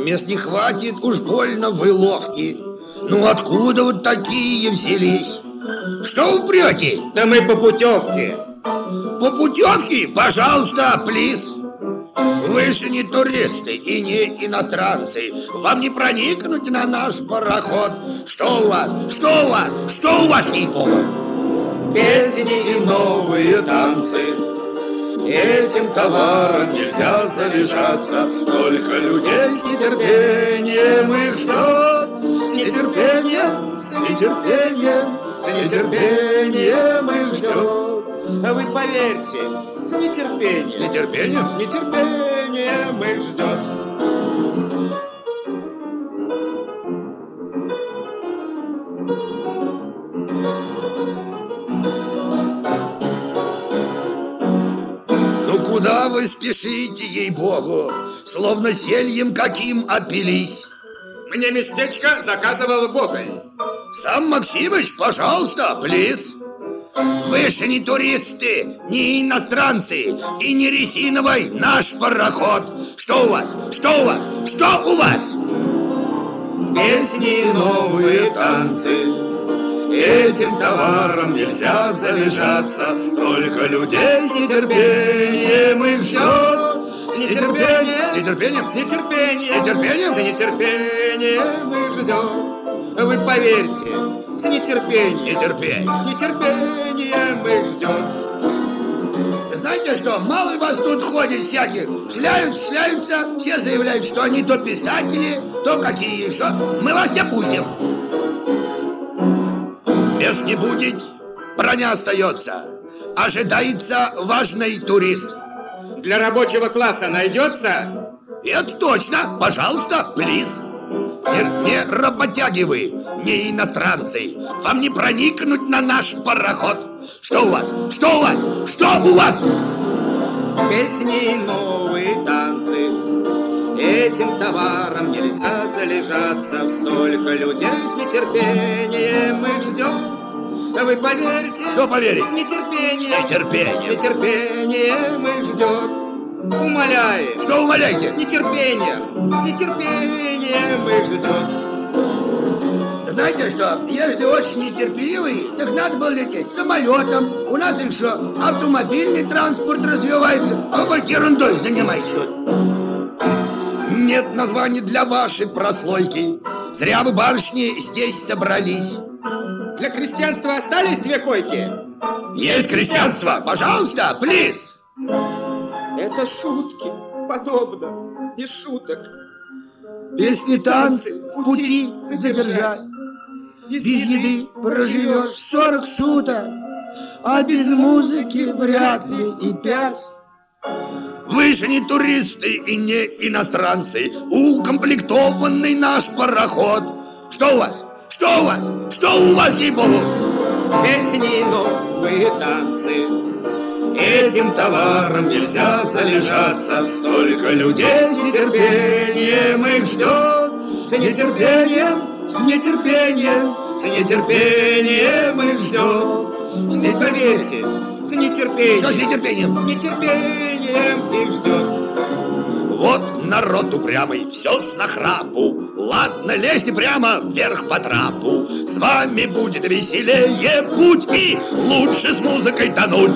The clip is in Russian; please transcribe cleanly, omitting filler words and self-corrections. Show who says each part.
Speaker 1: Мест не хватит, уж больно вы ловки. Ну откуда вот такие взялись? Что вы прете?
Speaker 2: Да мы по путевке.
Speaker 1: По путевке? Пожалуйста, плиз. Вы же не туристы и не иностранцы. Вам не проникнуть на наш пароход. Что у вас? Что у вас? Что у вас, ей-богу?
Speaker 3: Песни и новые танцы. Этим товаром нельзя залежаться. Столько людей с нетерпением их ждет. С нетерпением, с нетерпением, с нетерпением их ждет.
Speaker 2: А вы поверьте, с нетерпением.
Speaker 1: С нетерпением?
Speaker 3: С нетерпением их ждет.
Speaker 1: Ну куда вы спешите, ей-богу? Словно зельем каким опились.
Speaker 2: Мне местечко заказывал Гоголь.
Speaker 1: Сам Максимыч, пожалуйста, плиз. Вы же не туристы, не иностранцы и не резиновый наш пароход. Что у вас? Что у вас? Что у вас?
Speaker 3: Песни и новые танцы. Этим товаром нельзя залежаться. Столько людей с нетерпением их ждет. С нетерпением,
Speaker 1: С нетерпением?
Speaker 3: с нетерпением,
Speaker 1: С нетерпением?
Speaker 3: с нетерпением их ждет.
Speaker 2: Вы поверьте, с нетерпением.
Speaker 1: Нетерпение.
Speaker 3: С нетерпением их ждет.
Speaker 1: Знаете что, мало вас тут ходит всяких. Шляются, все заявляют, что они то писатели, то какие еще. Мы вас не пустим. Мест не будет, броня остается. Ожидается важный турист.
Speaker 2: Для рабочего класса найдется?
Speaker 1: Это точно, пожалуйста, плиз. Не работяги вы, не иностранцы. Вам не проникнуть на наш пароход. Что у вас? Что у вас? Что у вас?
Speaker 3: Песни и новые танцы. Этим товаром нельзя залежаться. Столько людей с нетерпением их ждет. А вы поверьте,
Speaker 1: Что поверить?
Speaker 3: с нетерпением,
Speaker 1: С нетерпением.
Speaker 3: с нетерпением их ждет. Умоляет,
Speaker 1: Что умоляете?
Speaker 3: с нетерпением их ждет.
Speaker 1: Знаете что, если очень нетерпеливый, так надо было лететь самолетом. У нас еще автомобильный транспорт развивается. А вы ерундой занимаетесь тут. Нет названий для вашей прослойки. Зря вы, барышни, здесь собрались.
Speaker 2: Для крестьянства остались 2 койки?
Speaker 1: Есть крестьянство, пожалуйста, плиз.
Speaker 2: Это шутки, подобно, из шуток.
Speaker 1: Песни, танцы, пути задержать. Без еды проживешь 40 суток, а без музыки вряд ли и 5. Вы же не туристы и не иностранцы. Укомплектованный наш пароход. Что у вас? Что у вас? Что у вас, ей-богу?
Speaker 3: Песни и новые танцы. Этим товаром нельзя залежаться. Столько людей с нетерпением их ждет. С нетерпением, с нетерпением, с нетерпением их ждет.
Speaker 2: Не поверьте, с нетерпением.
Speaker 1: Что с нетерпением?
Speaker 3: С нетерпением их ждет.
Speaker 1: Вот народ упрямый, все с нахрапу. Ладно, лезьте прямо вверх по трапу. С вами будет веселее путь и лучше с музыкой тонуть.